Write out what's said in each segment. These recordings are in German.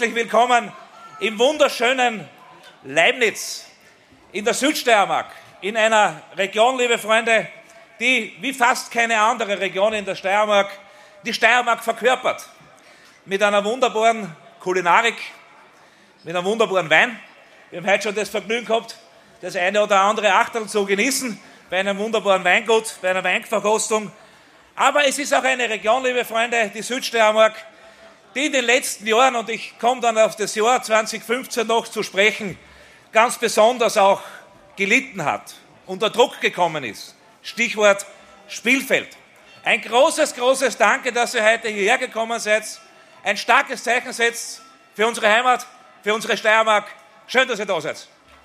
herzlich willkommen im wunderschönen Leibniz, in der Südsteiermark, in einer Region, liebe Freunde, die wie fast keine andere Region in der Steiermark die Steiermark verkörpert. Mit einer wunderbaren Kulinarik, mit einem wunderbaren Wein. Wir haben heute schon das Vergnügen gehabt, das eine oder andere Achtel zu genießen, bei einem wunderbaren Weingut, bei einer Weinverkostung. Aber es ist auch eine Region, liebe Freunde, die Südsteiermark, die in den letzten Jahren, und ich komme dann auf das Jahr 2015 noch zu sprechen, ganz besonders auch gelitten hat, unter Druck gekommen ist. Stichwort Spielfeld. Ein großes, großes Danke, dass ihr heute hierher gekommen seid. Ein starkes Zeichen setzt für unsere Heimat, für unsere Steiermark. Schön, dass ihr da seid.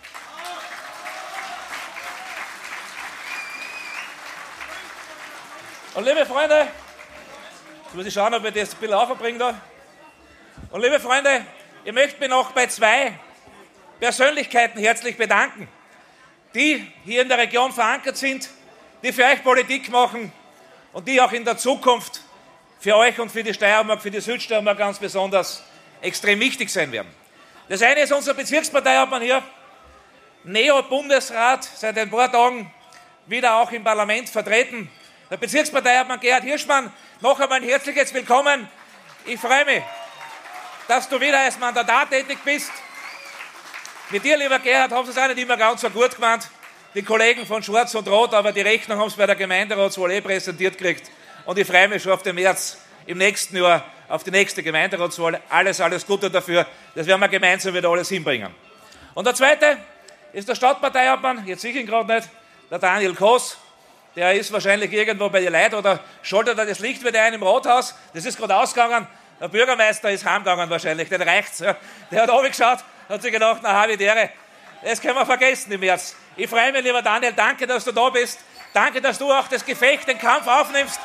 Und liebe Freunde, jetzt muss ich schauen, ob ich das ein bisschen aufbringe da. Und liebe Freunde, ich möchte mich noch bei zwei Persönlichkeiten herzlich bedanken, die hier in der Region verankert sind, die für euch Politik machen und die auch in der Zukunft für euch und für die Steiermark, für die Südsteiermark ganz besonders extrem wichtig sein werden. Das eine ist unser Bezirksparteiobmann hier, Neo-Bundesrat, seit ein paar Tagen wieder auch im Parlament vertreten. Der Bezirksparteiobmann Gerhard Hirschmann, noch einmal ein herzliches Willkommen. Ich freue mich, dass du wieder als Mandatar tätig bist. Mit dir, lieber Gerhard, haben sie es auch nicht immer ganz so gut gemeint, die Kollegen von Schwarz und Rot, aber die Rechnung haben sie bei der Gemeinderatswahl präsentiert gekriegt. Und ich freue mich schon auf den März im nächsten Jahr, auf die nächste Gemeinderatswahl. Alles Gute dafür. Das werden wir gemeinsam wieder alles hinbringen. Und der zweite ist der Stadtparteiobmann, jetzt sehe ich ihn gerade nicht, der Daniel Koss. Der ist wahrscheinlich irgendwo bei den Leuten oder schaltet er das Licht wieder ein im Rathaus. Das ist gerade ausgegangen. Der Bürgermeister ist heimgegangen wahrscheinlich, den reicht's. Ja. Der hat runtergeschaut, hat sich gedacht, na, habe ich Ehre. Das können wir vergessen im März. Ich freue mich, lieber Daniel, danke, dass du da bist. Danke, dass du auch das Gefecht, den Kampf aufnimmst.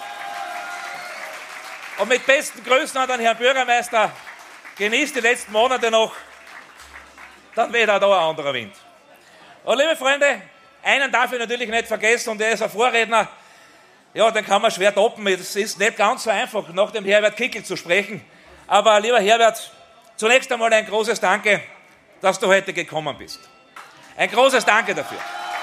Und mit besten Grüßen an den Herrn Bürgermeister, genießt die letzten Monate noch, dann weht auch da ein anderer Wind. Und liebe Freunde, einen darf ich natürlich nicht vergessen, und der ist ein Vorredner, ja, den kann man schwer toppen. Es ist nicht ganz so einfach, nach dem Herbert Kickl zu sprechen. Aber lieber Herbert, zunächst einmal ein großes Danke, dass du heute gekommen bist. Ein großes Danke dafür.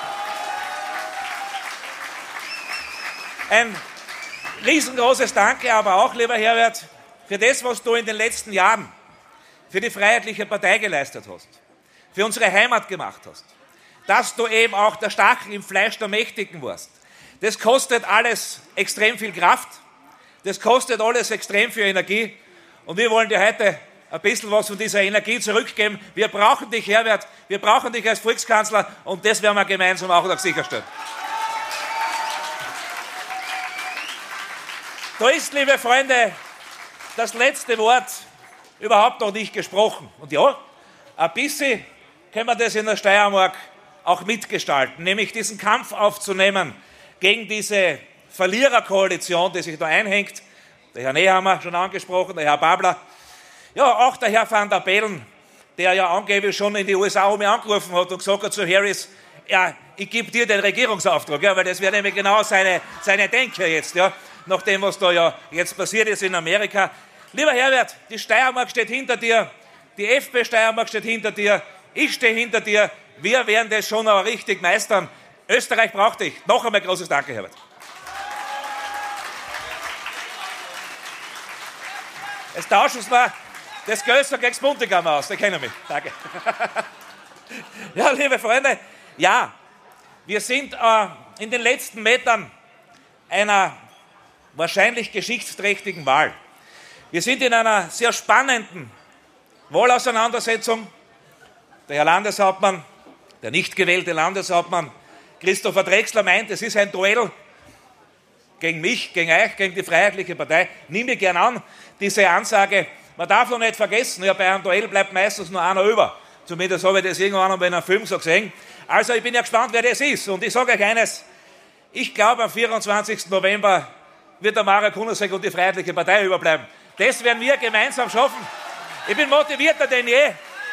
Ein riesengroßes Danke aber auch, lieber Herbert, für das, was du in den letzten Jahren für die Freiheitliche Partei geleistet hast, für unsere Heimat gemacht hast, dass du eben auch der Stachel im Fleisch der Mächtigen warst. Das kostet alles extrem viel Kraft, das kostet alles extrem viel Energie, und wir wollen dir heute ein bisschen was von dieser Energie zurückgeben. Wir brauchen dich, Herbert, wir brauchen dich als Volkskanzler, und das werden wir gemeinsam auch noch sicherstellen. Da ist, liebe Freunde, das letzte Wort überhaupt noch nicht gesprochen. Und ja, ein bisschen können wir das in der Steiermark auch mitgestalten, nämlich diesen Kampf aufzunehmen gegen diese Verliererkoalition, die sich da einhängt. Der Herr Nehammer schon angesprochen, der Herr Babler, ja, auch der Herr Van der Bellen, der ja angeblich schon in die USA angerufen hat und gesagt hat zu Harris, ja, ich gebe dir den Regierungsauftrag, ja, weil das wäre nämlich genau seine Denke jetzt, ja, nach dem, was da ja jetzt passiert ist in Amerika. Lieber Herbert, die Steiermark steht hinter dir, die FPÖ Steiermark steht hinter dir, ich stehe hinter dir, wir werden das schon auch richtig meistern. Österreich braucht dich. Noch einmal großes Danke, Herbert. Jetzt tauschen wir das Größere gegen das Buntigam aus, die kennen mich. Danke. Ja, liebe Freunde, ja, wir sind in den letzten Metern einer wahrscheinlich geschichtsträchtigen Wahl. Wir sind in einer sehr spannenden Wahlauseinandersetzung. Der Herr Landeshauptmann, der nicht gewählte Landeshauptmann Christopher Drechsler meint, es ist ein Duell gegen mich, gegen euch, gegen die Freiheitliche Partei. Nimm ich gern an, diese Ansage. Man darf noch nicht vergessen, ja, bei einem Duell bleibt meistens nur einer über. Zumindest habe ich das irgendwann bei einem Film so gesehen. Also ich bin ja gespannt, wer das ist. Und ich sage euch eines, ich glaube, am 24. November wird der Marek Kunasek und die Freiheitliche Partei überbleiben. Das werden wir gemeinsam schaffen. Ich bin motivierter denn je.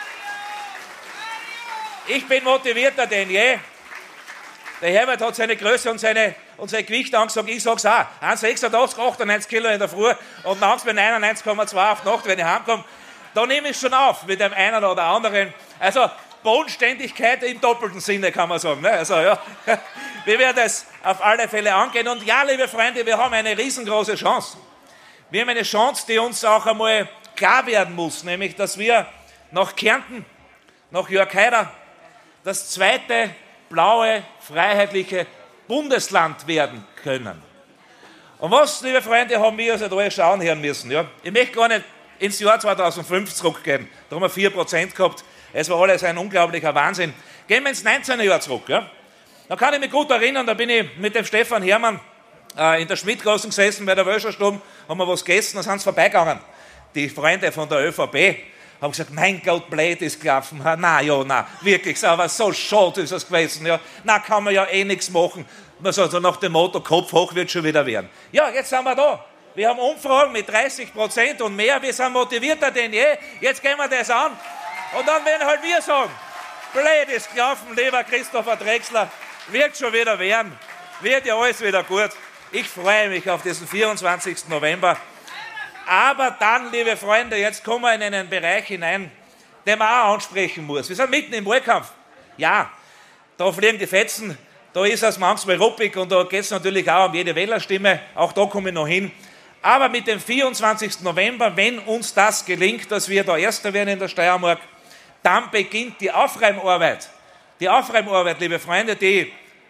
Ich bin motivierter denn je. Der Herbert hat seine Größe und sein Gewicht angesagt, ich sage es auch. 1,86, 98 Kilo in der Früh und nachts bei 99,2 auf die Nacht, wenn ich heimkomme. Da nehme ich schon auf mit dem einen oder anderen. Also Bodenständigkeit im doppelten Sinne, kann man sagen. Ne? Also ja, wir werden es auf alle Fälle angehen. Und ja, liebe Freunde, wir haben eine riesengroße Chance. Wir haben eine Chance, die uns auch einmal klar werden muss, nämlich, dass wir nach Kärnten, nach Jörg Haider, das zweite blaue, freiheitliche Bundesland werden können. Und was, liebe Freunde, haben wir also da schauen hören müssen? Ja? Ich möchte gar nicht ins Jahr 2005 zurückgehen, da haben wir 4% gehabt. Es war alles ein unglaublicher Wahnsinn. Gehen wir ins 19. Jahr zurück. Ja? Da kann ich mich gut erinnern, da bin ich mit dem Stefan Hermann in der Schmidtgasse gesessen bei der Wölschersturm, haben wir was gegessen, dann sind sie vorbeigegangen. Die Freunde von der ÖVP haben gesagt, mein Gott, blöd ist gelaufen. Na, wirklich, aber so schade ist es gewesen. Ja. Na, kann man ja eh nichts machen. Also nach dem Motto, Kopf hoch wird schon wieder werden. Ja, jetzt sind wir da. Wir haben Umfragen mit 30% und mehr. Wir sind motivierter denn je. Jetzt gehen wir das an. Und dann werden halt wir sagen, blöd ist gelaufen, lieber Christopher Drechsler, wird schon wieder werden. Wird ja alles wieder gut. Ich freue mich auf diesen 24. November. Aber dann, liebe Freunde, jetzt kommen wir in einen Bereich hinein, den man auch ansprechen muss. Wir sind mitten im Wahlkampf. Ja, da fliegen die Fetzen, da ist es manchmal ruppig und da geht es natürlich auch um jede Wählerstimme. Auch da komme ich noch hin. Aber mit dem 24. November, wenn uns das gelingt, dass wir da Erster werden in der Steiermark, dann beginnt die Aufräumarbeit. Die Aufräumarbeit, liebe Freunde, die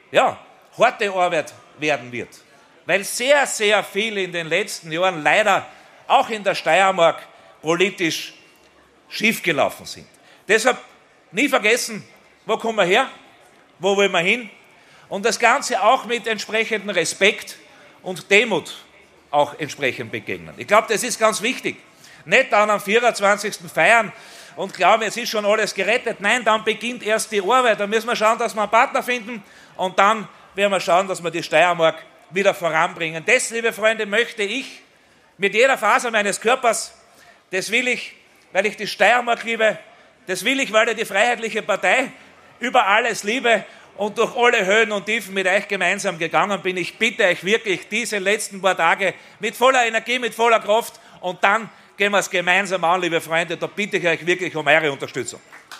harte Arbeit werden wird. Weil sehr, sehr viel in den letzten Jahren leider auch in der Steiermark politisch schiefgelaufen sind. Deshalb nie vergessen, wo kommen wir her, wo wollen wir hin und das Ganze auch mit entsprechendem Respekt und Demut auch entsprechend begegnen. Ich glaube, das ist ganz wichtig. Nicht dann am 24. feiern und glauben, jetzt ist schon alles gerettet. Nein, dann beginnt erst die Arbeit. Da müssen wir schauen, dass wir einen Partner finden und dann werden wir schauen, dass wir die Steiermark wieder voranbringen. Das, liebe Freunde, möchte ich mit jeder Faser meines Körpers, das will ich, weil ich die Steiermark liebe, das will ich, weil ich die Freiheitliche Partei über alles liebe und durch alle Höhen und Tiefen mit euch gemeinsam gegangen bin. Ich bitte euch wirklich, diese letzten paar Tage mit voller Energie, mit voller Kraft und dann gehen wir es gemeinsam an, liebe Freunde. Da bitte ich euch wirklich um eure Unterstützung.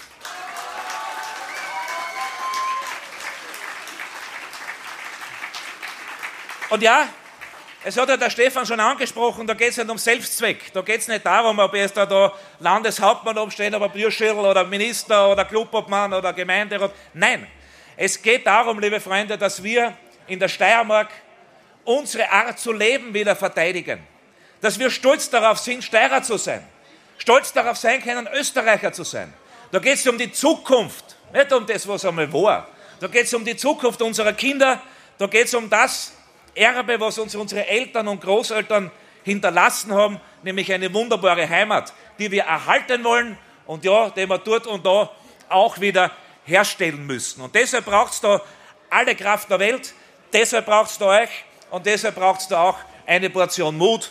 Und ja, es hat ja der Stefan schon angesprochen, da geht es nicht um Selbstzweck. Da geht es nicht darum, ob jetzt da Landeshauptmann obsteht, ob Bürschirl oder Minister oder Clubobmann oder Gemeinderat. Nein, es geht darum, liebe Freunde, dass wir in der Steiermark unsere Art zu leben wieder verteidigen. Dass wir stolz darauf sind, Steirer zu sein. Stolz darauf sein können, Österreicher zu sein. Da geht es um die Zukunft, nicht um das, was einmal war. Da geht es um die Zukunft unserer Kinder, da geht es um das Erbe, was uns unsere Eltern und Großeltern hinterlassen haben, nämlich eine wunderbare Heimat, die wir erhalten wollen und ja, die wir dort und da auch wieder herstellen müssen. Und deshalb braucht es da alle Kraft der Welt, deshalb braucht es da euch und deshalb braucht es da auch eine Portion Mut,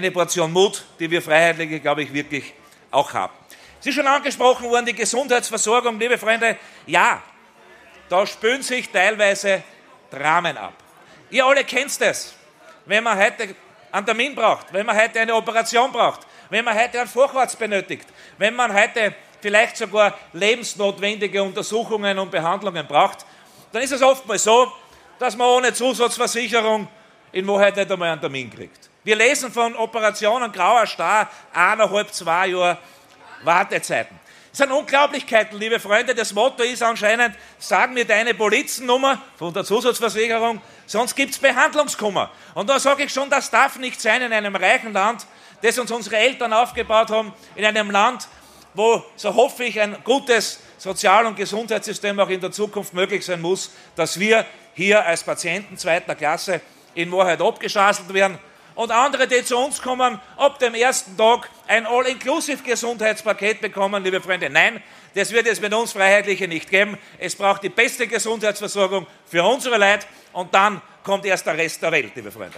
die wir Freiheitliche, glaube ich, wirklich auch haben. Es ist schon angesprochen worden, die Gesundheitsversorgung, liebe Freunde, ja, da spülen sich teilweise Dramen ab. Ihr alle kennt das, wenn man heute einen Termin braucht, wenn man heute eine Operation braucht, wenn man heute einen Facharzt benötigt, wenn man heute vielleicht sogar lebensnotwendige Untersuchungen und Behandlungen braucht, dann ist es oftmals so, dass man ohne Zusatzversicherung in Wahrheit nicht einmal einen Termin kriegt. Wir lesen von Operationen grauer Star, 1,5, 2 Jahre Wartezeiten. Das sind Unglaublichkeiten, liebe Freunde. Das Motto ist anscheinend, sag mir deine Polizennummer von der Zusatzversicherung, sonst gibt es Behandlungskummer. Und da sage ich schon, das darf nicht sein in einem reichen Land, das uns unsere Eltern aufgebaut haben, in einem Land, wo, so hoffe ich, ein gutes Sozial- und Gesundheitssystem auch in der Zukunft möglich sein muss, dass wir hier als Patienten zweiter Klasse in Wahrheit abgeschaselt werden. Und andere, die zu uns kommen, ab dem ersten Tag ein All-Inclusive-Gesundheitspaket bekommen, liebe Freunde. Nein, das wird es mit uns Freiheitliche nicht geben. Es braucht die beste Gesundheitsversorgung für unsere Leute und dann kommt erst der Rest der Welt, liebe Freunde.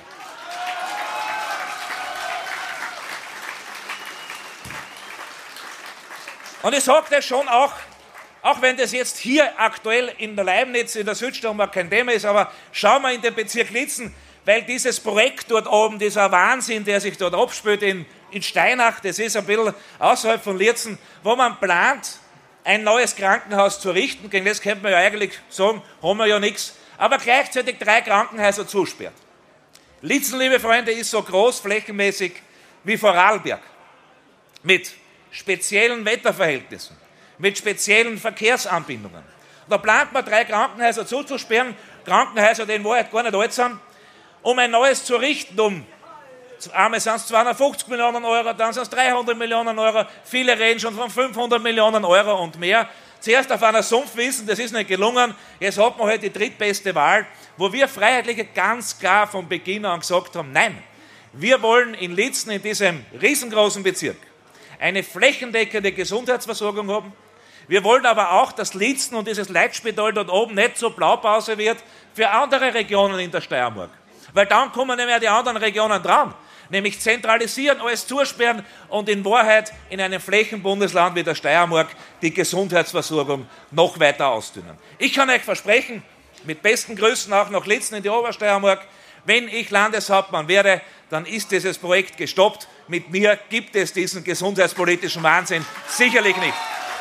Und ich sage das schon auch wenn das jetzt hier aktuell in der Leibniz, in der Südsteiermark kein Thema ist, aber schauen wir in den Bezirk Litzen, weil dieses Projekt dort oben, dieser Wahnsinn, der sich dort abspielt in in Steinach, das ist ein bisschen außerhalb von Lierzen, wo man plant, ein neues Krankenhaus zu richten. Gegen das könnte man ja eigentlich sagen, haben wir ja nichts, aber gleichzeitig 3 Krankenhäuser zusperrt. Liezen, liebe Freunde, ist so groß flächenmäßig wie Vorarlberg. Mit speziellen Wetterverhältnissen, mit speziellen Verkehrsanbindungen. Und da plant man 3 Krankenhäuser zuzusperren, Krankenhäuser, die in Wahrheit gar nicht alt sind, um ein neues zu richten, einmal sind es 250 Millionen Euro, dann sind es 300 Millionen Euro, viele reden schon von 500 Millionen Euro und mehr. Zuerst auf einer Sumpfwiesen, das ist nicht gelungen, jetzt hat man halt die drittbeste Wahl, wo wir Freiheitliche ganz klar von Beginn an gesagt haben, nein, wir wollen in Liezen, in diesem riesengroßen Bezirk, eine flächendeckende Gesundheitsversorgung haben. Wir wollen aber auch, dass Liezen und dieses Leitspital dort oben nicht so Blaupause wird für andere Regionen in der Steiermark. Weil dann kommen nicht mehr die anderen Regionen dran. Nämlich zentralisieren, alles zusperren und in Wahrheit in einem Flächenbundesland wie der Steiermark die Gesundheitsversorgung noch weiter ausdünnen. Ich kann euch versprechen, mit besten Grüßen auch nach Liezen in die Obersteiermark, wenn ich Landeshauptmann werde, dann ist dieses Projekt gestoppt. Mit mir gibt es diesen gesundheitspolitischen Wahnsinn sicherlich nicht.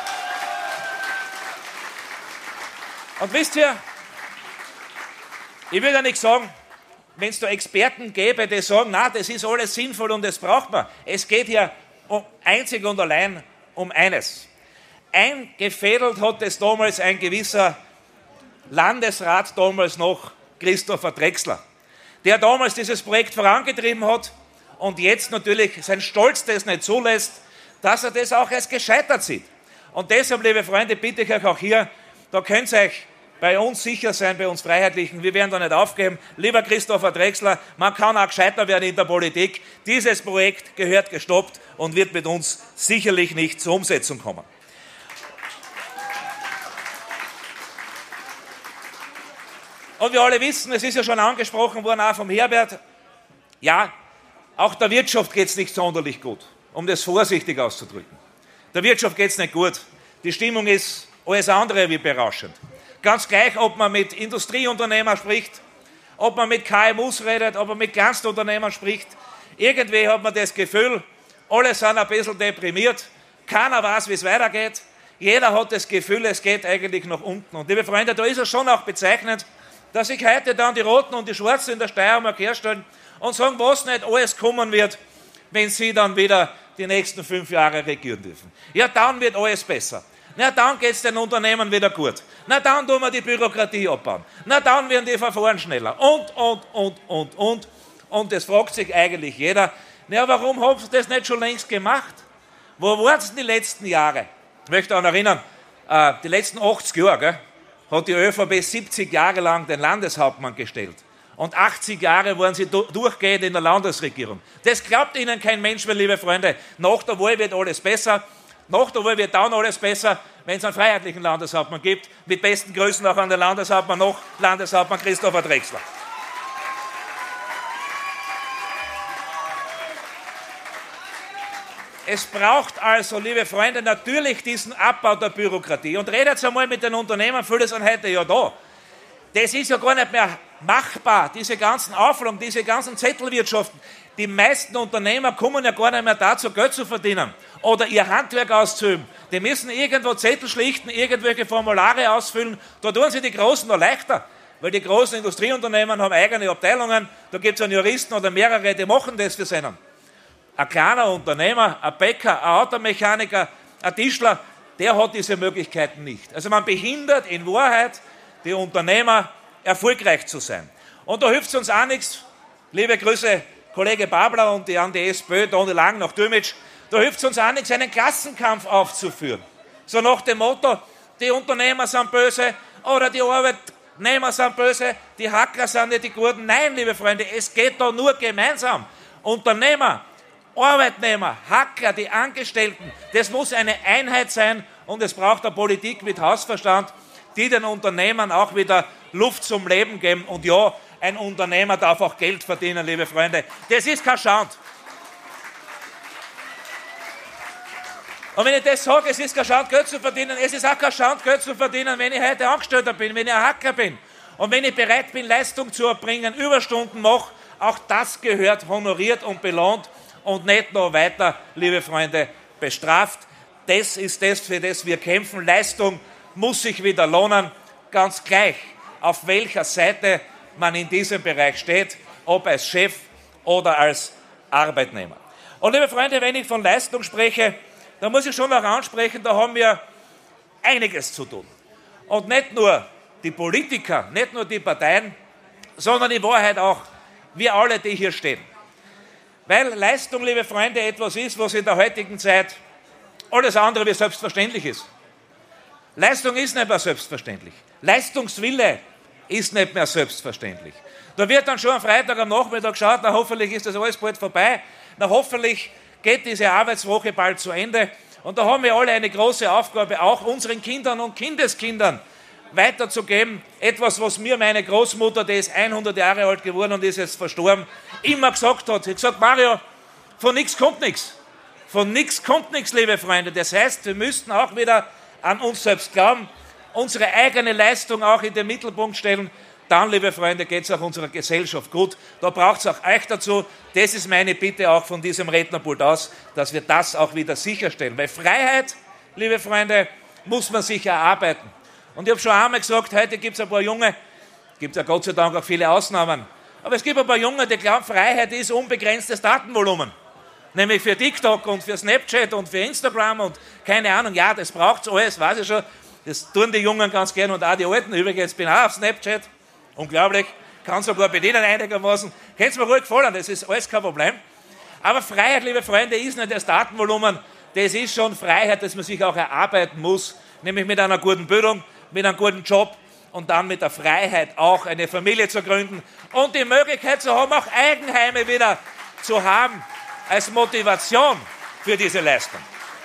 Und wisst ihr, ich will ja nicht sagen, wenn es da Experten gäbe, die sagen, na, das ist alles sinnvoll und das braucht man. Es geht hier einzig und allein um eines. Eingefädelt hat es damals ein gewisser Landesrat, damals noch Christopher Drechsler, der damals dieses Projekt vorangetrieben hat und jetzt natürlich sein Stolz das nicht zulässt, dass er das auch als gescheitert sieht. Und deshalb, liebe Freunde, bitte ich euch auch hier, da könnt ihr euch bei uns sicher sein, bei uns Freiheitlichen, wir werden da nicht aufgeben. Lieber Christopher Drechsler, man kann auch gescheiter werden in der Politik. Dieses Projekt gehört gestoppt und wird mit uns sicherlich nicht zur Umsetzung kommen. Und wir alle wissen, es ist ja schon angesprochen worden, auch vom Herbert, ja, auch der Wirtschaft geht es nicht sonderlich gut, um das vorsichtig auszudrücken. Der Wirtschaft geht es nicht gut. Die Stimmung ist alles andere wie berauschend. Ganz gleich, ob man mit Industrieunternehmern spricht, ob man mit KMUs redet, ob man mit Kleinstunternehmern spricht. Irgendwie hat man das Gefühl, alle sind ein bisschen deprimiert, keiner weiß, wie es weitergeht. Jeder hat das Gefühl, es geht eigentlich nach unten. Und liebe Freunde, da ist es schon auch bezeichnend, dass sich heute dann die Roten und die Schwarzen in der Steiermark herstellen und sagen, was nicht alles kommen wird, wenn sie dann wieder die nächsten 5 Jahre regieren dürfen. Ja, dann wird alles besser. Na, dann geht es den Unternehmen wieder gut. Na, dann tun wir die Bürokratie abbauen. Na, dann werden die Verfahren schneller. Und. Und das fragt sich eigentlich jeder, na, warum habt ihr das nicht schon längst gemacht? Wo waren es die letzten Jahre? Ich möchte daran erinnern, die letzten 80 Jahre, gell, hat die ÖVP 70 Jahre lang den Landeshauptmann gestellt. Und 80 Jahre waren sie durchgehend in der Landesregierung. Das glaubt Ihnen kein Mensch mehr, liebe Freunde. Nach der Wahl wird alles besser. Nach der Wahl wird dann alles besser, wenn es einen freiheitlichen Landeshauptmann gibt. Mit besten Grüßen auch an den Landeshauptmann, noch Landeshauptmann Christopher Drechsler. Es braucht also, liebe Freunde, natürlich diesen Abbau der Bürokratie. Und redet einmal mit den Unternehmern, viele sind heute ja da. Das ist ja gar nicht mehr machbar, diese ganzen Auflagen, diese ganzen Zettelwirtschaften. Die meisten Unternehmer kommen ja gar nicht mehr dazu, Geld zu verdienen oder ihr Handwerk auszuüben. Die müssen irgendwo Zettel schlichten, irgendwelche Formulare ausfüllen. Da tun sie die Großen noch leichter, weil die großen Industrieunternehmen haben eigene Abteilungen. Da gibt es einen Juristen oder mehrere, die machen das für seinen. Ein kleiner Unternehmer, ein Bäcker, ein Automechaniker, ein Tischler, der hat diese Möglichkeiten nicht. Also man behindert in Wahrheit die Unternehmer, erfolgreich zu sein. Und da hilft es uns auch nichts, liebe Grüße, Kollege Babler und die an die SPÖ, Toni Lang nach Dümmitsch, da hilft es uns auch nichts, einen Klassenkampf aufzuführen. So nach dem Motto, die Unternehmer sind böse oder die Arbeitnehmer sind böse, die Hacker sind nicht die Guten. Nein, liebe Freunde, es geht da nur gemeinsam. Unternehmer, Arbeitnehmer, Hacker, die Angestellten, das muss eine Einheit sein und es braucht eine Politik mit Hausverstand, die den Unternehmern auch wieder Luft zum Leben geben. Und ja, ein Unternehmer darf auch Geld verdienen, liebe Freunde. Das ist kein Schand. Und wenn ich das sage, es ist kein Schand, Geld zu verdienen, es ist auch kein Schand, Geld zu verdienen, wenn ich heute Angestellter bin, wenn ich ein Hacker bin und wenn ich bereit bin, Leistung zu erbringen, Überstunden mache, auch das gehört honoriert und belohnt. und nicht noch weiter, liebe Freunde, bestraft. Das ist das, für das wir kämpfen. Leistung muss sich wieder lohnen, ganz gleich, auf welcher Seite man in diesem Bereich steht, ob als Chef oder als Arbeitnehmer. Und liebe Freunde, wenn ich von Leistung spreche, dann muss ich schon auch ansprechen, da haben wir einiges zu tun. Und nicht nur die Politiker, nicht nur die Parteien, sondern in Wahrheit auch wir alle, die hier stehen. Weil Leistung, liebe Freunde, etwas ist, was in der heutigen Zeit alles andere wie selbstverständlich ist. Leistung ist nicht mehr selbstverständlich. Leistungswille ist nicht mehr selbstverständlich. Da wird dann schon am Freitag am Nachmittag geschaut, na hoffentlich ist das alles bald vorbei, na hoffentlich geht diese Arbeitswoche bald zu Ende. Und da haben wir alle eine große Aufgabe, auch unseren Kindern und Kindeskindern weiterzugeben. Etwas, was mir meine Großmutter, die ist 100 Jahre alt geworden und ist jetzt verstorben, immer gesagt hat. Sie hat gesagt, Mario, von nichts kommt nichts. Von nichts kommt nichts, liebe Freunde. Das heißt, wir müssten auch wieder an uns selbst glauben, unsere eigene Leistung auch in den Mittelpunkt stellen. Dann, liebe Freunde, geht es auch unserer Gesellschaft gut. Da braucht es auch euch dazu. Das ist meine Bitte auch von diesem Rednerpult aus, dass wir das auch wieder sicherstellen. Weil Freiheit, liebe Freunde, muss man sich erarbeiten. Und ich habe schon einmal gesagt, heute gibt es ein paar Junge, gibt ja Gott sei Dank auch viele Ausnahmen, aber es gibt ein paar Junge, die glauben, Freiheit ist unbegrenztes Datenvolumen. Nämlich für TikTok und für Snapchat und für Instagram und keine Ahnung, ja, das braucht es alles, weiß ich schon. Das tun die Jungen ganz gern und auch die Alten. Übrigens, bin auch auf Snapchat. Unglaublich, kann sogar bedienen einigermaßen. Könnt es mir ruhig gefallen, das ist alles kein Problem. Aber Freiheit, liebe Freunde, ist nicht das Datenvolumen, das ist schon Freiheit, das man sich auch erarbeiten muss, nämlich mit einer guten Bildung, mit einem guten Job und dann mit der Freiheit auch eine Familie zu gründen und die Möglichkeit zu haben, auch Eigenheime wieder zu haben als Motivation für diese Leistung.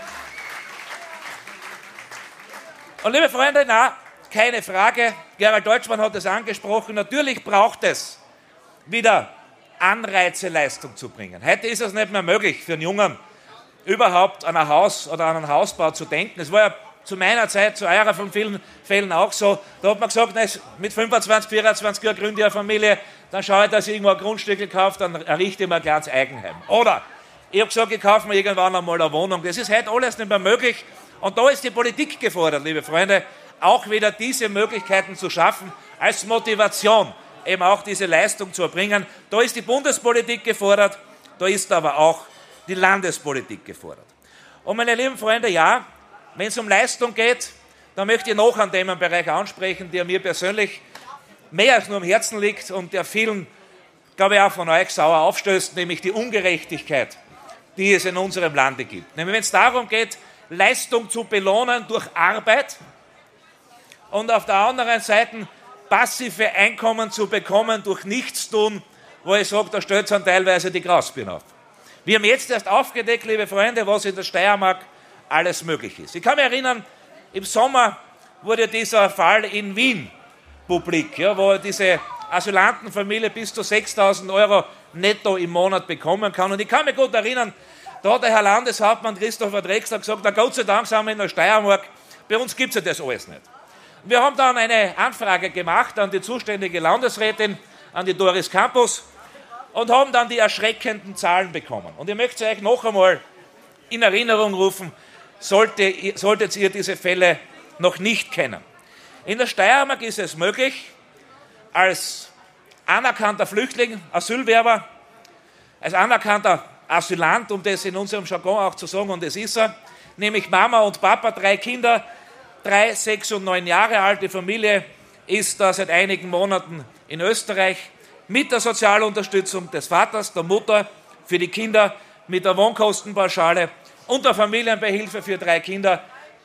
Und liebe Freunde, na, keine Frage, Gerald Deutschmann hat es angesprochen, natürlich braucht es wieder Anreize, Leistung zu bringen. Heute ist es nicht mehr möglich für einen Jungen, überhaupt an ein Haus oder an einen Hausbau zu denken. Es war ja zu meiner Zeit, zu eurer von vielen Fällen auch so, da hat man gesagt, na, mit 25, 24 Jahren gründe ich eine Familie, dann schaue ich, dass ich irgendwo ein Grundstück kaufe, dann errichte ich mir ein kleines Eigenheim. Oder ich habe gesagt, ich kaufe mir irgendwann einmal eine Wohnung. Das ist heute alles nicht mehr möglich. Und da ist die Politik gefordert, liebe Freunde, auch wieder diese Möglichkeiten zu schaffen, als Motivation eben auch diese Leistung zu erbringen. Da ist die Bundespolitik gefordert, da ist aber auch die Landespolitik gefordert. Und meine lieben Freunde, ja, wenn es um Leistung geht, dann möchte ich noch einen Themenbereich ansprechen, der mir persönlich mehr als nur am Herzen liegt und der vielen, glaube ich, auch von euch sauer aufstößt, nämlich die Ungerechtigkeit, die es in unserem Lande gibt. Nämlich wenn es darum geht, Leistung zu belohnen durch Arbeit und auf der anderen Seite passive Einkommen zu bekommen durch Nichtstun, wo ich sage, da stellt es dann teilweise die Grasbirne auf. Wir haben jetzt erst aufgedeckt, liebe Freunde, was in der Steiermark alles möglich ist. Ich kann mich erinnern, im Sommer wurde dieser Fall in Wien publik, ja, wo diese Asylantenfamilie bis zu 6.000 Euro netto im Monat bekommen kann. Und ich kann mich gut erinnern, da hat der Herr Landeshauptmann Christopher Drexler gesagt, na Gott sei Dank sind wir in der Steiermark, bei uns gibt es ja das alles nicht. Wir haben dann eine Anfrage gemacht an die zuständige Landesrätin, an die Doris Campus und haben dann die erschreckenden Zahlen bekommen. Und ich möchte euch noch einmal in Erinnerung rufen, solltet ihr diese Fälle noch nicht kennen. In der Steiermark ist es möglich, als anerkannter Flüchtling, Asylwerber, als anerkannter Asylant, um das in unserem Jargon auch zu sagen, und es ist er, nämlich Mama und Papa, 3 Kinder, 3, 6 und 9 Jahre alt. Die Familie ist da seit einigen Monaten in Österreich mit der Sozialunterstützung des Vaters, der Mutter für die Kinder, mit der Wohnkostenpauschale und der Familienbeihilfe für 3 Kinder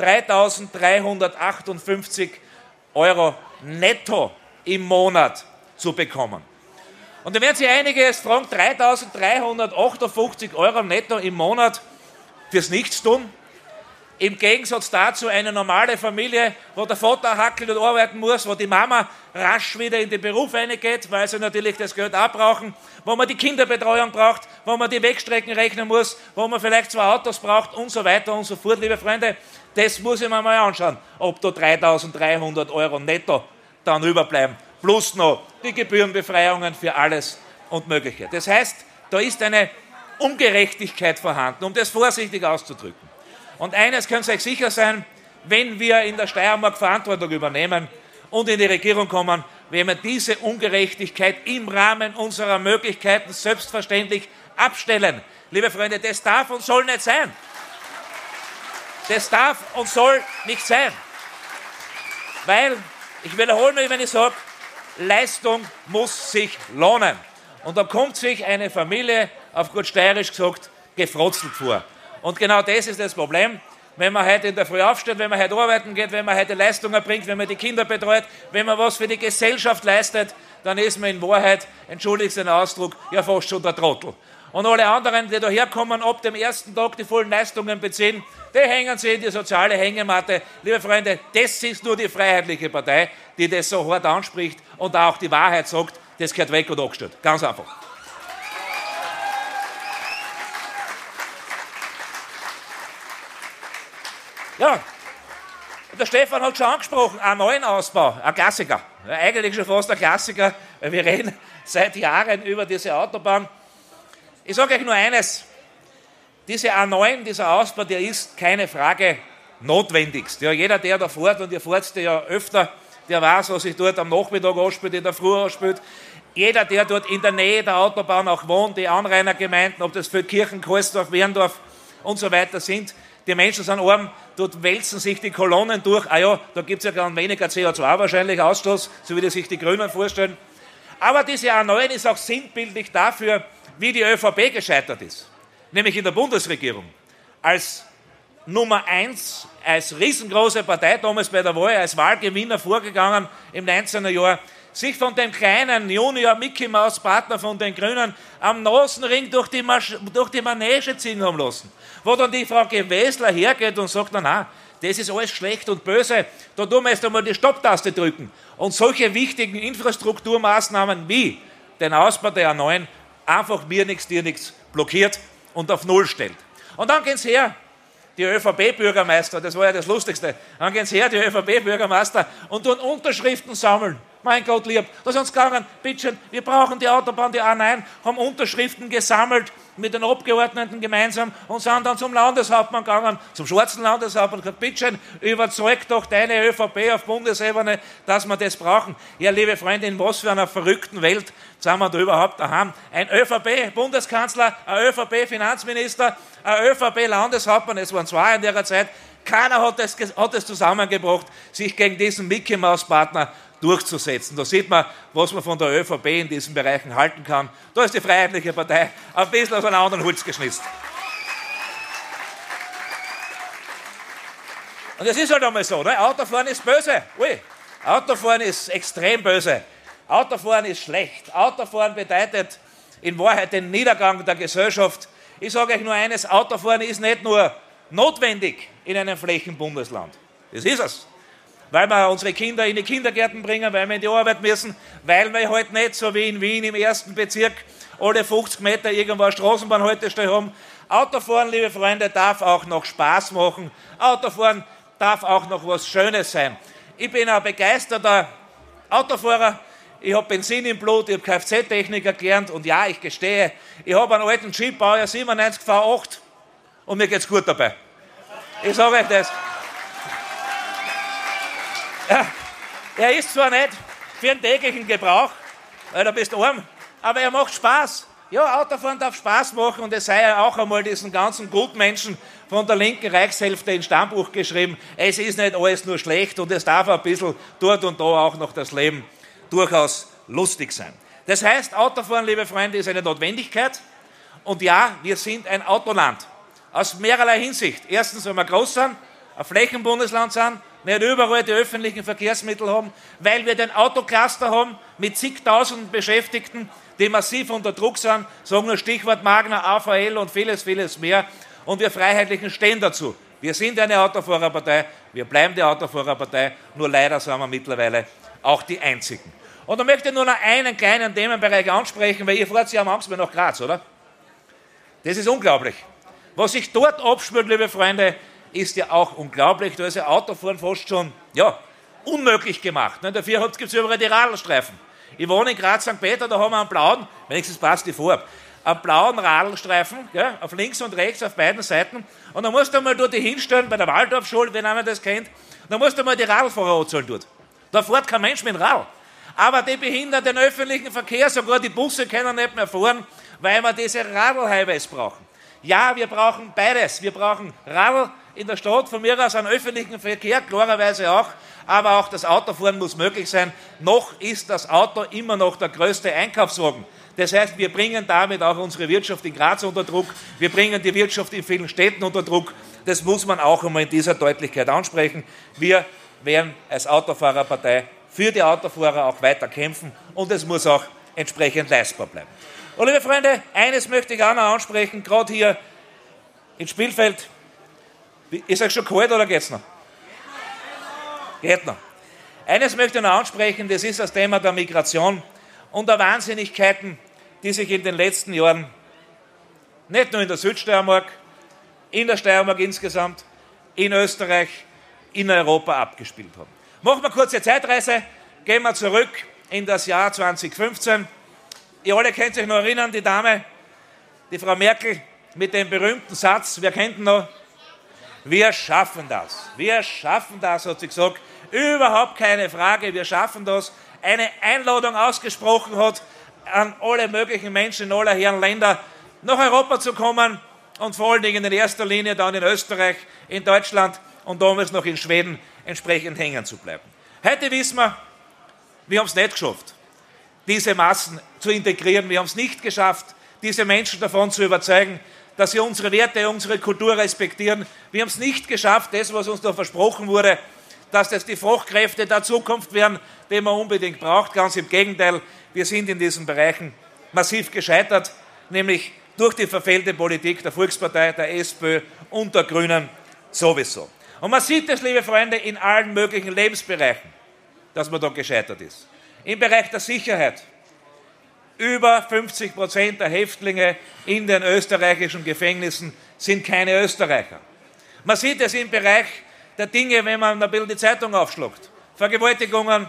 3.358 Euro netto im Monat zu bekommen. Und da werden sich einige jetzt fragen, 3.358 Euro netto im Monat fürs Nichtstun. Im Gegensatz dazu eine normale Familie, wo der Vater hackelt und arbeiten muss, wo die Mama rasch wieder in den Beruf reingeht, weil sie natürlich das Geld auch brauchen, wo man die Kinderbetreuung braucht, wo man die Wegstrecken rechnen muss, wo man vielleicht 2 Autos braucht und so weiter und so fort. Liebe Freunde, das muss ich mir mal anschauen, ob da 3.300 Euro netto dann überbleiben. Plus noch die Gebührenbefreiungen für alles und Mögliche. Das heißt, da ist eine Ungerechtigkeit vorhanden, um das vorsichtig auszudrücken. Und eines können Sie euch sicher sein, wenn wir in der Steiermark Verantwortung übernehmen und in die Regierung kommen, werden wir diese Ungerechtigkeit im Rahmen unserer Möglichkeiten selbstverständlich abstellen. Liebe Freunde, das darf und soll nicht sein. Das darf und soll nicht sein. Weil, ich wiederhole mich, wenn ich sage, Leistung muss sich lohnen. Und da kommt sich eine Familie, auf gut steirisch gesagt, gefrotzelt vor. Und genau das ist das Problem. Wenn man heute in der Früh aufsteht, wenn man heute arbeiten geht, wenn man heute Leistungen bringt, wenn man die Kinder betreut, wenn man was für die Gesellschaft leistet, dann ist man in Wahrheit, entschuldigt den Ausdruck, ja fast schon der Trottel. Und alle anderen, die daherkommen, ab dem ersten Tag die vollen Leistungen beziehen, die hängen sie in die soziale Hängematte. Liebe Freunde, das ist nur die Freiheitliche Partei, die das so hart anspricht und auch die Wahrheit sagt, das gehört weg und angestellt. Ganz einfach. Ja, der Stefan hat schon angesprochen, A9-Ausbau, ein Klassiker. Ja, eigentlich schon fast ein Klassiker, weil wir reden seit Jahren über diese Autobahn. Ich sage euch nur eines, diese A9, dieser Ausbau, der ist keine Frage notwendigst. Ja, jeder, der da fährt, und ihr fahrt ja öfter, der weiß, was sich dort am Nachmittag anspielt, in der Früh anspielt. Jeder, der dort in der Nähe der Autobahn auch wohnt, die Anrainergemeinden, ob das Feldkirchen, Kohlsdorf, Werndorf und so weiter sind, die Menschen sind arm, dort wälzen sich die Kolonnen durch. Ah ja, da gibt es ja dann weniger CO2 wahrscheinlich, Ausstoß, so wie das sich die Grünen vorstellen. Aber diese A9 ist auch sinnbildlich dafür, wie die ÖVP gescheitert ist. Nämlich in der Bundesregierung. Als Nummer 1, als riesengroße Partei damals bei der Wahl, als Wahlgewinner vorgegangen im 19. Jahr, sich von dem kleinen Junior-Mickey-Maus-Partner von den Grünen am Nasenring durch die Manege ziehen haben lassen. Wo dann die Frau Gewessler hergeht und sagt, na, das ist alles schlecht und böse, da tun wir erst einmal die Stopptaste drücken. Und solche wichtigen Infrastrukturmaßnahmen wie den Ausbau der A9 einfach mir nichts, dir nichts blockiert und auf Null stellt. Und dann gehen sie her, die ÖVP-Bürgermeister, das war ja das Lustigste, dann gehen sie her, die ÖVP-Bürgermeister, und tun Unterschriften sammeln. Mein Gott lieb, da sind sie gegangen, bitteschön, wir brauchen die Autobahn, die A9, haben Unterschriften gesammelt mit den Abgeordneten gemeinsam und sind dann zum Landeshauptmann gegangen, zum schwarzen Landeshauptmann, und gesagt, bitteschön, überzeug doch deine ÖVP auf Bundesebene, dass wir das brauchen. Ja, liebe Freunde, in was für einer verrückten Welt sind wir da überhaupt daheim? Ein ÖVP-Bundeskanzler, ein ÖVP-Finanzminister, ein ÖVP-Landeshauptmann, es waren zwei in der Zeit, keiner hat es zusammengebracht, sich gegen diesen Mickey-Maus-Partner durchzusetzen. Da sieht man, was man von der ÖVP in diesen Bereichen halten kann. Da ist die Freiheitliche Partei ein bisschen aus einem anderen Holz geschnitzt. Und es ist halt einmal so, ne? Autofahren ist böse. Ui, Autofahren ist extrem böse. Autofahren ist schlecht. Autofahren bedeutet in Wahrheit den Niedergang der Gesellschaft. Ich sage euch nur eines, Autofahren ist nicht nur notwendig in einem Flächenbundesland. Das ist es. Weil wir unsere Kinder in die Kindergärten bringen, weil wir in die Arbeit müssen, weil wir halt nicht so wie in Wien im 1. Bezirk alle 50 Meter irgendwo eine Straßenbahnhaltestelle haben. Autofahren, liebe Freunde, darf auch noch Spaß machen. Autofahren darf auch noch was Schönes sein. Ich bin ein begeisterter Autofahrer. Ich habe Benzin im Blut, ich habe Kfz-Techniker gelernt und ja, ich gestehe, ich habe einen alten Jeep, Baujahr 97 V8 und mir geht's gut dabei. Ich sage euch das. Ja, er ist zwar nicht für den täglichen Gebrauch, weil du bist arm, aber er macht Spaß. Ja, Autofahren darf Spaß machen und es sei ja auch einmal diesen ganzen Gutmenschen von der linken Reichshälfte ins Stammbuch geschrieben, es ist nicht alles nur schlecht und es darf ein bisschen dort und da auch noch das Leben durchaus lustig sein. Das heißt, Autofahren, liebe Freunde, ist eine Notwendigkeit und ja, wir sind ein Autoland. Aus mehrerlei Hinsicht. Erstens, weil wir groß sind, ein Flächenbundesland sind, nicht überall die öffentlichen Verkehrsmittel haben, weil wir den Autocluster haben mit zigtausend Beschäftigten, die massiv unter Druck sind, sagen nur Stichwort Magna, AVL und vieles, vieles mehr. Und wir Freiheitlichen stehen dazu. Wir sind eine Autofahrerpartei, wir bleiben die Autofahrerpartei, nur leider sind wir mittlerweile auch die Einzigen. Und da möchte ich nur noch einen kleinen Themenbereich ansprechen, weil ihr fahrt ja am Amtsberg nach Graz, oder? Das ist unglaublich. Was sich dort abspielt, liebe Freunde, ist ja auch unglaublich. Da ist ja Autofahren fast schon unmöglich gemacht. Dafür gibt es überall die Radlstreifen. Ich wohne in Graz St. Peter, da haben wir einen blauen, wenigstens passt die Farbe. einen blauen Radlstreifen, ja, auf links und rechts, auf beiden Seiten. Und dann musst du mal dort hinstellen, bei der Waldorfschule, wenn einer das kennt, dann musst du mal die Radlfahrer anzahlen dort. Da fährt kein Mensch mit dem Radl. Aber die behindern den öffentlichen Verkehr, sogar die Busse können nicht mehr fahren, weil wir diese Radl-Highways brauchen. Ja, wir brauchen beides. Wir brauchen Radl in der Stadt, von mir aus einen öffentlichen Verkehr, klarerweise auch, aber auch das Autofahren muss möglich sein. Noch ist das Auto immer noch der größte Einkaufswagen. Das heißt, wir bringen damit auch unsere Wirtschaft in Graz unter Druck, wir bringen die Wirtschaft in vielen Städten unter Druck. Das muss man auch einmal in dieser Deutlichkeit ansprechen. Wir werden als Autofahrerpartei für die Autofahrer auch weiter kämpfen und es muss auch entsprechend leistbar bleiben. Und liebe Freunde, eines möchte ich auch noch ansprechen, gerade hier in Spielfeld. Ist euch schon kalt oder geht's noch? Geht noch. Eines möchte ich noch ansprechen, das ist das Thema der Migration und der Wahnsinnigkeiten, die sich in den letzten Jahren nicht nur in der Südsteiermark, in der Steiermark insgesamt, in Österreich, in Europa abgespielt haben. Machen wir eine kurze Zeitreise, gehen wir zurück in das Jahr 2015. Ihr alle könnt euch noch erinnern, die Dame, die Frau Merkel, mit dem berühmten Satz, wer kennt ihn noch? Wir schaffen das. Wir schaffen das, hat sie gesagt. Überhaupt keine Frage, wir schaffen das. Eine Einladung ausgesprochen hat an alle möglichen Menschen in aller Herren Länder, nach Europa zu kommen und vor allen Dingen in erster Linie dann in Österreich, in Deutschland und damals noch in Schweden entsprechend hängen zu bleiben. Heute wissen wir haben es nicht geschafft, diese Massen zu integrieren. Wir haben es nicht geschafft, diese Menschen davon zu überzeugen, dass sie unsere Werte, unsere Kultur respektieren. Wir haben es nicht geschafft, das, was uns da versprochen wurde, dass das die Fachkräfte der Zukunft werden, die man unbedingt braucht. Ganz im Gegenteil, wir sind in diesen Bereichen massiv gescheitert, nämlich durch die verfehlte Politik der Volkspartei, der SPÖ und der Grünen sowieso. Und man sieht es, liebe Freunde, in allen möglichen Lebensbereichen, dass man da gescheitert ist. Im Bereich der Sicherheit. Über 50% der Häftlinge in den österreichischen Gefängnissen sind keine Österreicher. Man sieht es im Bereich der Dinge, wenn man ein bisschen die Zeitung aufschlagt. Vergewaltigungen,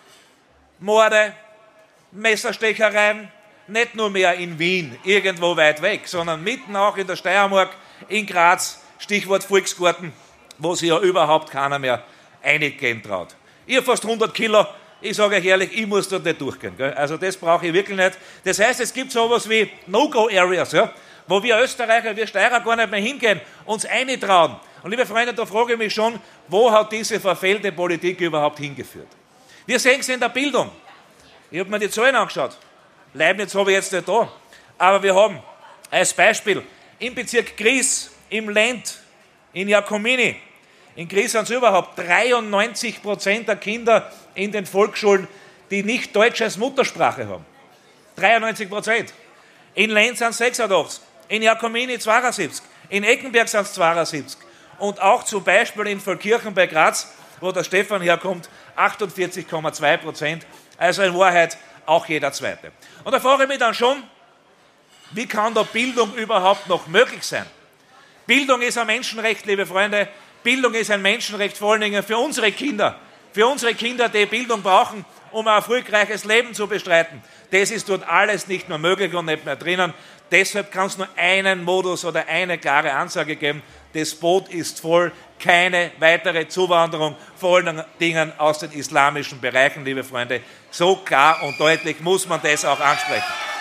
Morde, Messerstechereien, nicht nur mehr in Wien, irgendwo weit weg, sondern mitten auch in der Steiermark, in Graz, Stichwort Volksgarten, wo sich ja überhaupt keiner mehr eingehen traut. Ich habe fast 100 Kilo. Ich sage euch ehrlich, ich muss dort nicht durchgehen. Gell? Also das brauche ich wirklich nicht. Das heißt, es gibt sowas wie No-Go-Areas, ja? Wo wir Österreicher, wir Steirer gar nicht mehr hingehen, uns eintrauen. Und liebe Freunde, da frage ich mich schon, wo hat diese verfehlte Politik überhaupt hingeführt? Wir sehen es in der Bildung. Ich habe mir die Zahlen angeschaut. Leibniz habe ich jetzt nicht da. Aber wir haben als Beispiel im Bezirk Gries, im Lent, in Jakomini, in Gries sind es überhaupt 93% der Kinder in den Volksschulen, die nicht Deutsch als Muttersprache haben. 93%. In Lenz sind es 86%, in Jakomini 72%, in Eckenberg sind es 72% und auch zum Beispiel in Vollkirchen bei Graz, wo der Stefan herkommt, 48,2%. Also in Wahrheit auch jeder Zweite. Und da frage ich mich dann schon, wie kann da Bildung überhaupt noch möglich sein? Bildung ist ein Menschenrecht, liebe Freunde. Bildung ist ein Menschenrecht, vor allen Dingen für unsere Kinder, die Bildung brauchen, um ein erfolgreiches Leben zu bestreiten. Das ist dort alles nicht mehr möglich und nicht mehr drinnen. Deshalb kann es nur einen Modus oder eine klare Ansage geben. Das Boot ist voll, keine weitere Zuwanderung, vor allen Dingen aus den islamischen Bereichen, liebe Freunde. So klar und deutlich muss man das auch ansprechen.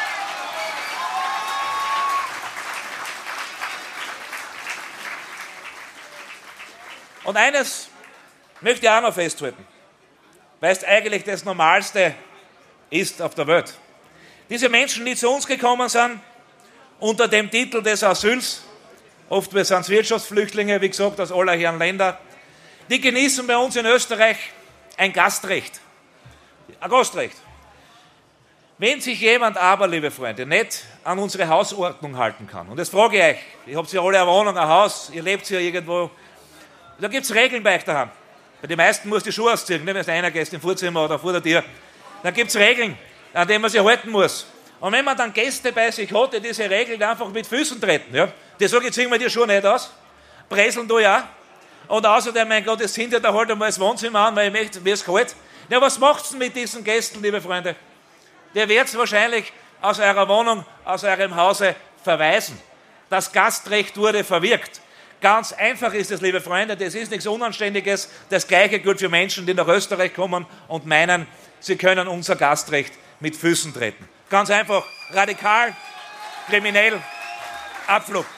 Und eines möchte ich auch noch festhalten, weil es eigentlich das Normalste ist auf der Welt. Diese Menschen, die zu uns gekommen sind, unter dem Titel des Asyls, oft sind es Wirtschaftsflüchtlinge, wie gesagt, aus aller Herren Länder, die genießen bei uns in Österreich ein Gastrecht. Ein Gastrecht. Wenn sich jemand aber, liebe Freunde, nicht an unsere Hausordnung halten kann, und das frage ich euch, ihr habt ja alle eine Wohnung, ein Haus, ihr lebt ja irgendwo, da gibt es Regeln bei euch daheim. Bei den meisten muss die Schuhe ausziehen, nicht wenn du einer gehst im Vorzimmer oder vor der Tür. Da gibt es Regeln, an denen man sich halten muss. Und wenn man dann Gäste bei sich hat, die diese Regeln einfach mit Füßen treten, ja, die sagen, jetzt ziehen wir die Schuhe nicht aus, präseln du ja. Und außerdem, mein Gott, das sind ja da halt einmal das Wohnzimmer an, weil ich möchte, wie es kalt. Ja, was macht's denn mit diesen Gästen, liebe Freunde? Der wird wahrscheinlich aus eurer Wohnung, aus eurem Hause verweisen. Das Gastrecht wurde verwirkt. Ganz einfach ist es, liebe Freunde, das ist nichts Unanständiges. Das Gleiche gilt für Menschen, die nach Österreich kommen und meinen, sie können unser Gastrecht mit Füßen treten. Ganz einfach, radikal, kriminell, Abflug.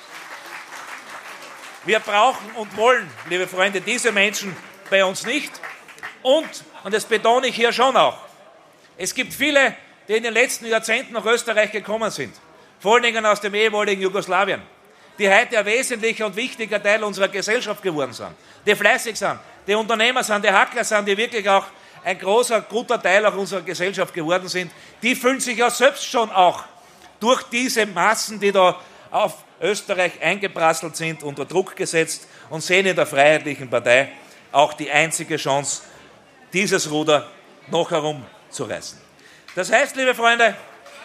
Wir brauchen und wollen, liebe Freunde, diese Menschen bei uns nicht. Und das betone ich hier schon auch, es gibt viele, die in den letzten Jahrzehnten nach Österreich gekommen sind, vor allen Dingen aus dem ehemaligen Jugoslawien, die heute ein wesentlicher und wichtiger Teil unserer Gesellschaft geworden sind, die fleißig sind, die Unternehmer sind, die Hackler sind, die wirklich auch ein großer, guter Teil auch unserer Gesellschaft geworden sind, die fühlen sich ja selbst schon auch durch diese Massen, die da auf Österreich eingeprasselt sind, unter Druck gesetzt und sehen in der Freiheitlichen Partei auch die einzige Chance, dieses Ruder noch herumzureißen. Das heißt, liebe Freunde,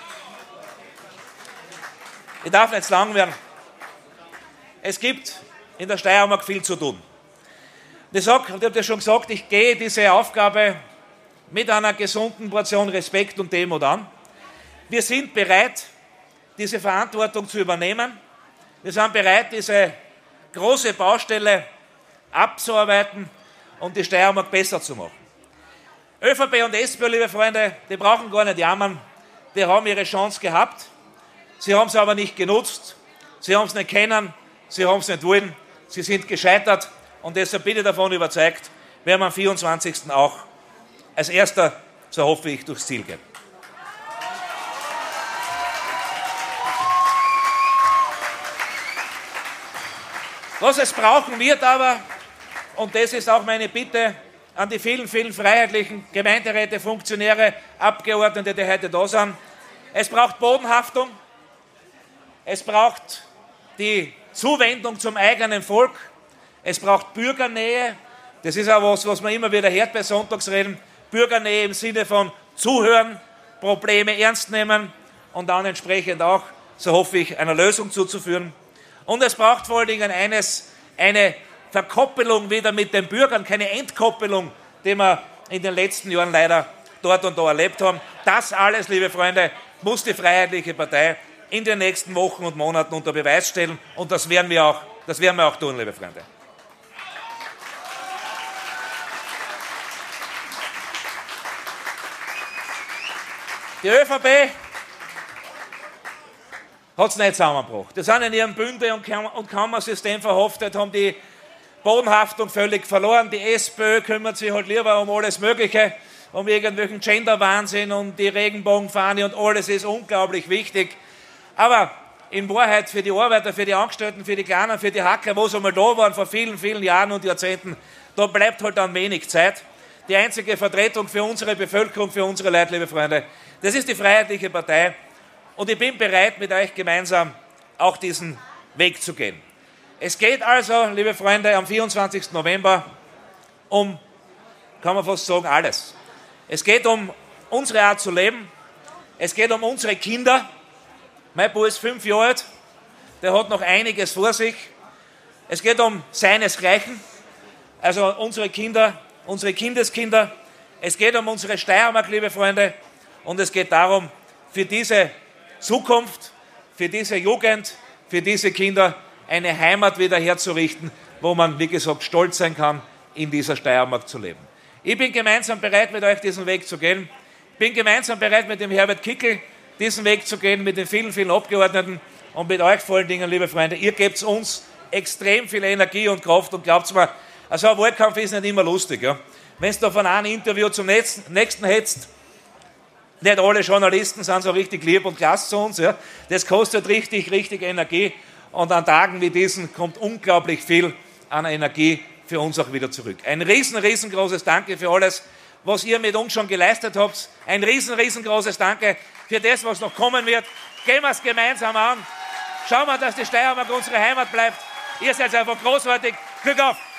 ich darf nicht lang werden, es gibt in der Steiermark viel zu tun. Ich habe das schon gesagt, ich gehe diese Aufgabe mit einer gesunden Portion Respekt und Demut an. Wir sind bereit, diese Verantwortung zu übernehmen. Wir sind bereit, diese große Baustelle abzuarbeiten und die Steiermark besser zu machen. ÖVP und SPÖ, liebe Freunde, die brauchen gar nicht jammern. Die haben ihre Chance gehabt. Sie haben sie aber nicht genutzt. Sie haben es nicht kennen. Sie haben es nicht wollen. Sie sind gescheitert. Und deshalb bin ich davon überzeugt, werden wir am 24. auch als Erster, so hoffe ich, durchs Ziel gehen. Was es brauchen wird aber, und das ist auch meine Bitte an die vielen, vielen freiheitlichen Gemeinderäte, Funktionäre, Abgeordnete, die heute da sind, es braucht Bodenhaftung, es braucht die Zuwendung zum eigenen Volk, es braucht Bürgernähe, das ist auch was man immer wieder hört bei Sonntagsreden, Bürgernähe im Sinne von Zuhören, Probleme ernst nehmen und dann entsprechend auch, so hoffe ich, einer Lösung zuzuführen. Und es braucht vor allen Dingen eine Verkoppelung wieder mit den Bürgern, keine Entkoppelung, die wir in den letzten Jahren leider dort und da erlebt haben. Das alles, liebe Freunde, muss die Freiheitliche Partei in den nächsten Wochen und Monaten unter Beweis stellen. Und das werden wir auch tun, liebe Freunde. Die ÖVP hat es nicht zusammengebracht. Die sind in ihrem Bünde- und Kammersystem verhaftet, haben die Bodenhaftung völlig verloren. Die SPÖ kümmert sich halt lieber um alles Mögliche, um irgendwelchen Gender-Wahnsinn und die Regenbogenfahne und alles ist unglaublich wichtig. Aber in Wahrheit für die Arbeiter, für die Angestellten, für die Kleinen, für die Hacker, wo sie einmal da waren vor vielen, vielen Jahren und Jahrzehnten, da bleibt halt dann wenig Zeit. Die einzige Vertretung für unsere Bevölkerung, für unsere Leute, liebe Freunde, das ist die Freiheitliche Partei. Und ich bin bereit, mit euch gemeinsam auch diesen Weg zu gehen. Es geht also, liebe Freunde, am 24. November um, kann man fast sagen, alles. Es geht um unsere Art zu leben. Es geht um unsere Kinder. Mein Bub ist 5 Jahre alt. Der hat noch einiges vor sich. Es geht um seinesgleichen. Also unsere Kinder, unsere Kindeskinder. Es geht um unsere Steiermark, liebe Freunde. Und es geht darum, für diese Zukunft, für diese Jugend, für diese Kinder eine Heimat wieder herzurichten, wo man, wie gesagt, stolz sein kann, in dieser Steiermark zu leben. Ich bin gemeinsam bereit, mit euch diesen Weg zu gehen. Ich bin gemeinsam bereit, mit dem Herbert Kickl diesen Weg zu gehen, mit den vielen, vielen Abgeordneten und mit euch vor allen Dingen, liebe Freunde. Ihr gebt uns extrem viel Energie und Kraft und glaubt mir, also ein Wahlkampf ist nicht immer lustig. Ja? Wenn du von einem Interview zum nächsten hetzt, nicht alle Journalisten sind so richtig lieb und klasse zu uns. Ja. Das kostet richtig, richtig Energie. Und an Tagen wie diesen kommt unglaublich viel an Energie für uns auch wieder zurück. Ein riesengroßes Danke für alles, was ihr mit uns schon geleistet habt. Ein riesengroßes Danke für das, was noch kommen wird. Gehen wir es gemeinsam an. Schauen wir, dass die Steiermark unsere Heimat bleibt. Ihr seid einfach großartig. Glück auf!